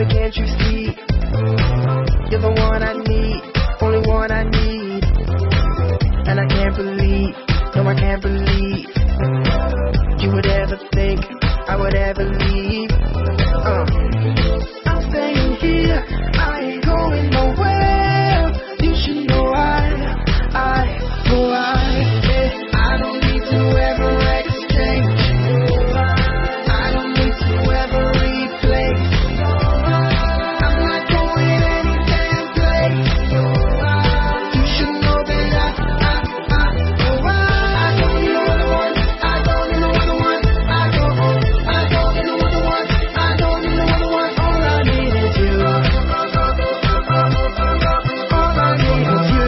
baby, can't you see? You're the one I need, only one I need. And I can't believe, no I can't believe you would ever think I would ever leave. I'm staying here, I ain't going nowhere. You should know I don't need to ever exchange. I don't need to ever replace. I'm not going any damn place. You should know that I don't need no other one. I don't need no other one. I don't need no other one. I don't need no other one. All I need is you. All I need is you.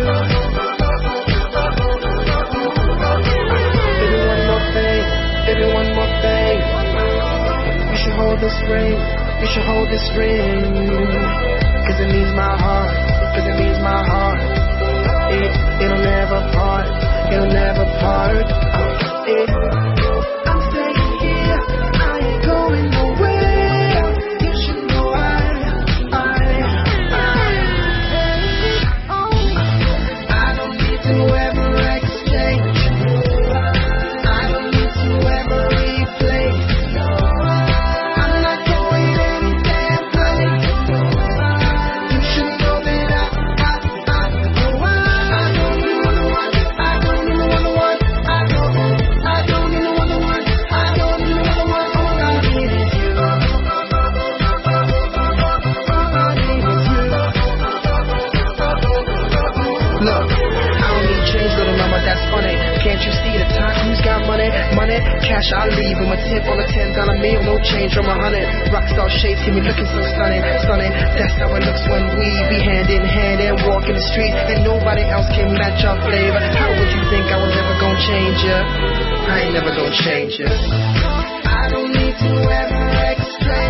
Baby, one more thing. You should hold this ring. You should hold this ring. Cause it means my heart. Cause it means my heart. It'll never part. It'll never part. I'm staying here. I ain't going nowhere. You should know I don't need to ever exchange. I don't need to ever replace. I'm not going any damn place. You should know that I don't need no other one. I don't need no other one. I don't need no other one. I don't need no other one. All I need is you. All I need is you. Look, I don't need change, little mama, that's funny. Can't you see the time? Who's got money? Money, cash, I leave him a tip on a $10 meal, no change from 100. Rockstar shapes, see me looking so stunning, stunning. That's how it looks when we be hand in hand and walk in the streets, and nobody else can match our flavor. How would you think I was ever gonna change ya? I ain't never gonna change ya. I don't need to ever exchange.